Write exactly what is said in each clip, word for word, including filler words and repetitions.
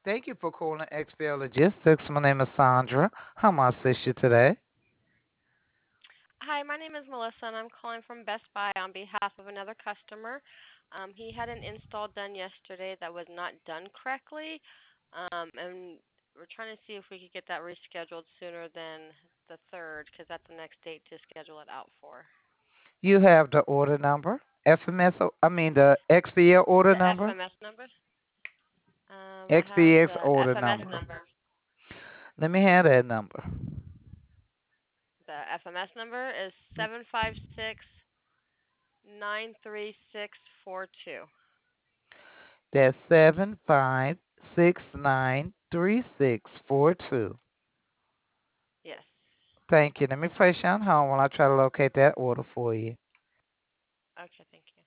Thank you for calling X P L Logistics. My name is Sandra. How may I assist you today? Hi, my name is Melissa, and I'm calling from Best Buy on behalf of another customer. Um, he had an install done yesterday that was not done correctly, um, and we're trying to see if we could get that rescheduled sooner than the third, because that's the next date to schedule it out for. You have the order number, F M S, o- I mean the X P L order The number, F M S number? Um, I have X P X the order F M S number. number. Let me have that number. The F M S number is seven five six nine three six four two. That's seven five six nine three six four two. Yes. Thank you. Let me place you on hold while I try to locate that order for you. Okay, thank you.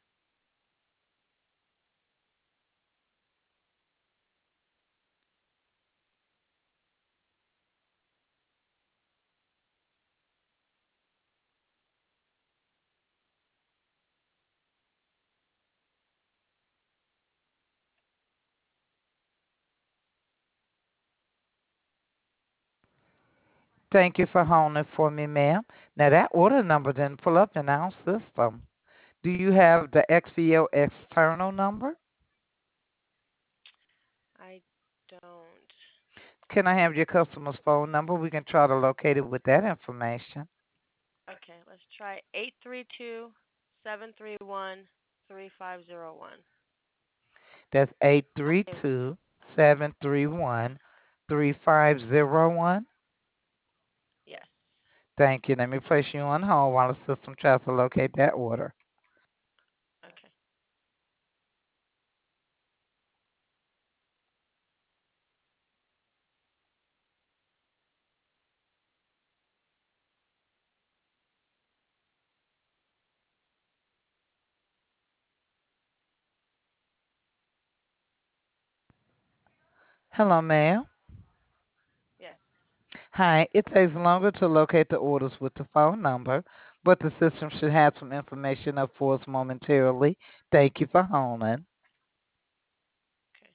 Thank you for holding for me, ma'am. Now that order number didn't pull up in our system. Do you have the X P L external number? I don't. Can I have your customer's phone number? We can try to locate it with that information. Okay, let's try eight three two seven three one three five zero one. That's Okay, eight three two, seven three one, three five zero one. yes. Thank you. Let me place you on hold while the system tries to locate that order. Okay. Hello, ma'am. Yes. Hi. It takes longer to locate the orders with the phone number, but the system should have some information up for us momentarily. Thank you for holding. Okay.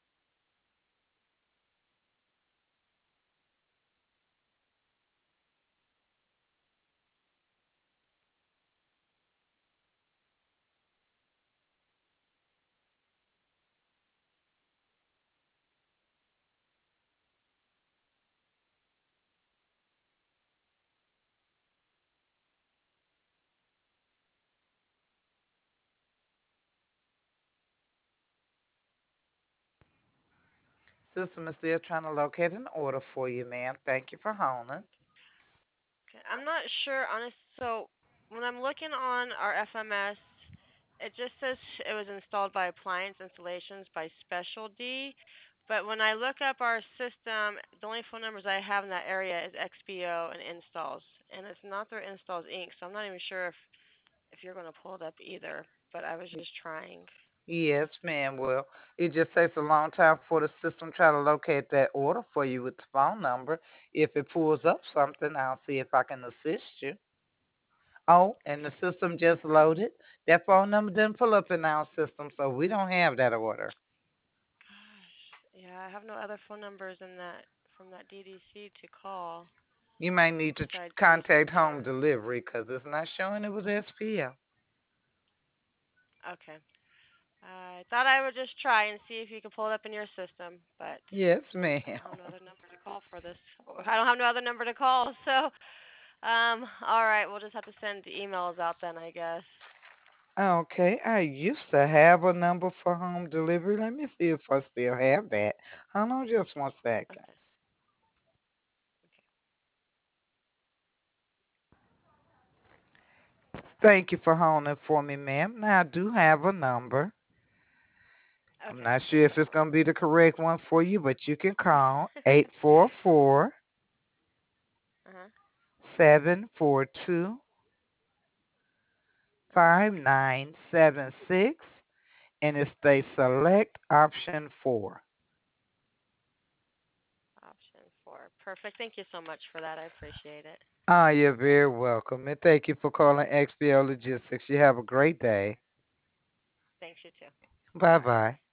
System is still trying to locate an order for you, ma'am. Thank you for holding. Okay. I'm not sure honest so when I'm looking on our F M S, it just says it was installed by Appliance Installations by Specialty. But when I look up our system, the only phone numbers I have in that area is X P O and installs. And it's not their installs Inc. So I'm not even sure if, if you're gonna pull it up either. But I was just trying. Yes, ma'am. Well, it just takes a long time for the system try to locate that order for you with the phone number. If it pulls up something, I'll see if I can assist you. Oh, and the system just loaded. That phone number didn't pull up in our system, so we don't have that order. Gosh, yeah, I have no other phone numbers in that from that D D C to call You might need to tr- besides this contact home number. delivery because it's not showing it was S P L. Okay. I thought I would just try and see if you could pull it up in your system, but Yes, I ma'am. don't have no other number to call for this. I don't have no other number to call, so um, all right, we'll just have to send emails out then, I guess. Okay, I used to have a number for home delivery. Let me see if I still have that. Hold on just one second. Okay. Thank you for holding for me, ma'am. Now, I do have a number. I'm Okay. not sure What's if that it's one? going to be the correct one for you, but you can call eight four four, uh-huh. seven four two, Uh-huh. five nine seven six, and it's the select option four. Option four. Perfect. Thank you so much for that. I appreciate it. Ah, you're very welcome. And thank you for calling X P L Logistics. You have a great day. Thanks, you too. Bye Bye. bye.